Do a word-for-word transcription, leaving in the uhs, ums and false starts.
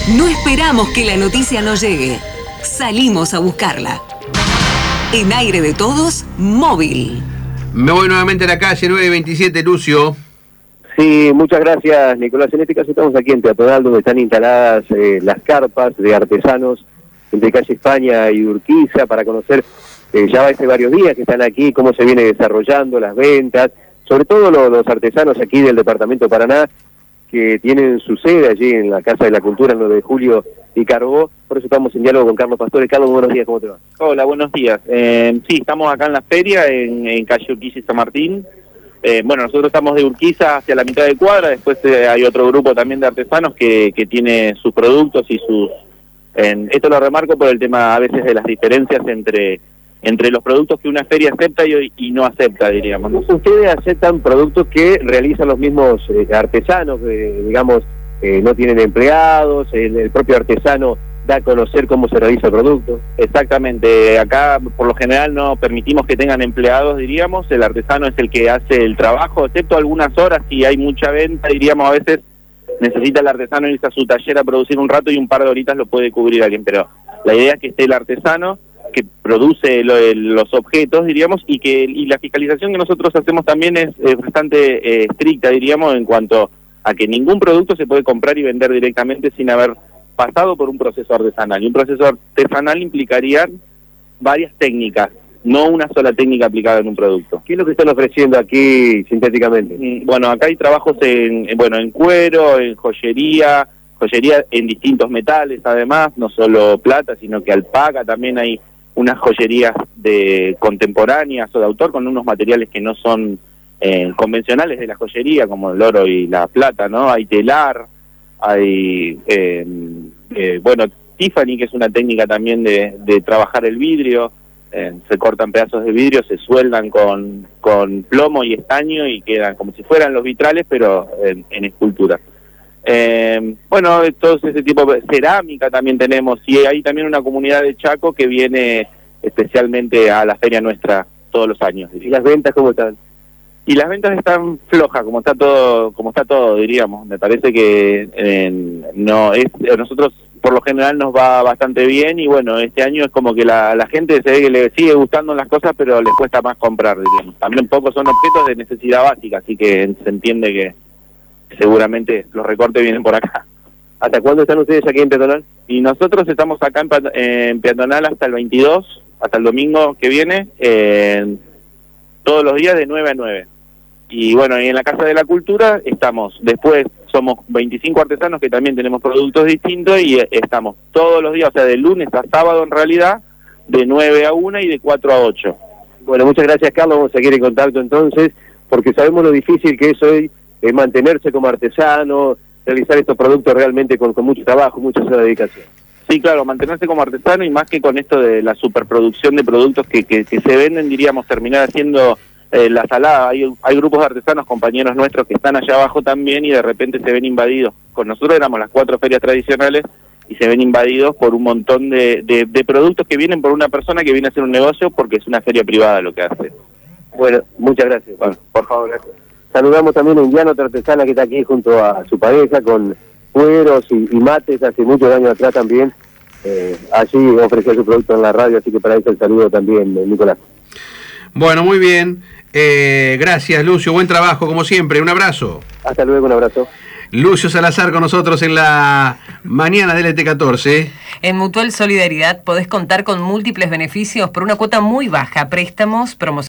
No esperamos que la noticia nos llegue. Salimos a buscarla. En Aire de Todos, móvil. Me voy nuevamente a la calle nueve veintisiete, Lucio. Sí, muchas gracias, Nicolás. En este caso estamos aquí en Peatonal, donde están instaladas eh, las carpas de artesanos entre calle España y Urquiza, para conocer, eh, ya hace varios días que están aquí, cómo se viene desarrollando las ventas, sobre todo los, los artesanos aquí del departamento de Paraná, que tienen su sede allí en la Casa de la Cultura, en nueve de julio y Carbó. Por eso estamos en diálogo con Carlos Pastore. Carlos, buenos días, ¿cómo te va? Hola, buenos días. Eh, sí, estamos acá en la feria, en, en calle Urquiza y San Martín. Eh, bueno, nosotros estamos de Urquiza hacia la mitad de cuadra, después eh, hay otro grupo también de artesanos que, que tiene sus productos y sus... Eh, esto lo remarco por el tema a veces de las diferencias entre entre los productos que una feria acepta y, y no acepta, diríamos, ¿no? Ustedes aceptan productos que realizan los mismos eh, artesanos, eh, digamos, eh, no tienen empleados, el, el propio artesano da a conocer cómo se realiza el producto. Exactamente, acá por lo general no permitimos que tengan empleados, diríamos, el artesano es el que hace el trabajo, excepto algunas horas, si hay mucha venta, diríamos, a veces necesita el artesano irse a su taller a producir un rato y un par de horitas lo puede cubrir alguien, pero la idea es que esté el artesano que produce lo, el, los objetos, diríamos, y que y la fiscalización que nosotros hacemos también es, es bastante eh, estricta, diríamos, en cuanto a que ningún producto se puede comprar y vender directamente sin haber pasado por un proceso artesanal. Y un proceso artesanal implicaría varias técnicas, no una sola técnica aplicada en un producto. ¿Qué es lo que están ofreciendo aquí sintéticamente? Bueno, acá hay trabajos en, en bueno en cuero, en joyería, joyería en distintos metales, además, no solo plata, sino que alpaca, también hay unas joyerías de contemporáneas o de autor con unos materiales que no son eh, convencionales de la joyería, como el oro y la plata, ¿no? Hay telar, hay, eh, eh, bueno, Tiffany, que es una técnica también de, de trabajar el vidrio, eh, se cortan pedazos de vidrio, se sueldan con, con plomo y estaño y quedan como si fueran los vitrales, pero en, en escultura. Eh, bueno, todo ese tipo de cerámica también tenemos, y hay también una comunidad de Chaco que viene especialmente a la feria nuestra todos los años. ¿Y las ventas cómo están? Y las ventas están flojas, como está todo, como está todo, diríamos. Me parece que eh, no es, nosotros por lo general nos va bastante bien, y bueno, este año es como que la, la gente se ve que le sigue gustando las cosas, pero les cuesta más comprar, diríamos. También pocos son objetos de necesidad básica, así que se entiende que seguramente los recortes vienen por acá. ¿Hasta cuándo están ustedes aquí en Peatonal? Y nosotros estamos acá en, en Peatonal hasta el veintidós, hasta el domingo que viene, eh, todos los días de nueve a nueve. Y bueno, y en la Casa de la Cultura estamos, después somos veinticinco artesanos que también tenemos productos distintos, y estamos todos los días, o sea, de lunes a sábado en realidad, de nueve a una y de cuatro a ocho. Bueno, muchas gracias, Carlos, vamos a seguir en contacto entonces, porque sabemos lo difícil que es hoy eh, mantenerse como artesano, realizar estos productos realmente con, con mucho trabajo, mucha dedicación. Sí, claro, mantenerse como artesano, y más que con esto de la superproducción de productos que, que, que se venden, diríamos, terminar haciendo eh, la salada. Hay, hay grupos de artesanos, compañeros nuestros, que están allá abajo también y de repente se ven invadidos. Con nosotros éramos las cuatro ferias tradicionales y se ven invadidos por un montón de, de, de productos que vienen por una persona que viene a hacer un negocio porque es una feria privada lo que hace. Bueno, muchas gracias. Bueno, por favor, gracias. Saludamos también a Indiana, otra artesana que está aquí junto a su pareja con cueros y, y mates, hace muchos años atrás también. Eh, allí ofreció su producto en la radio, así que para eso el saludo también, eh, Nicolás. Bueno, muy bien. Eh, gracias, Lucio. Buen trabajo, como siempre. Un abrazo. Hasta luego, un abrazo. Lucio Salazar con nosotros en la mañana del E T catorce. En Mutual Solidaridad podés contar con múltiples beneficios por una cuota muy baja, préstamos, promociones.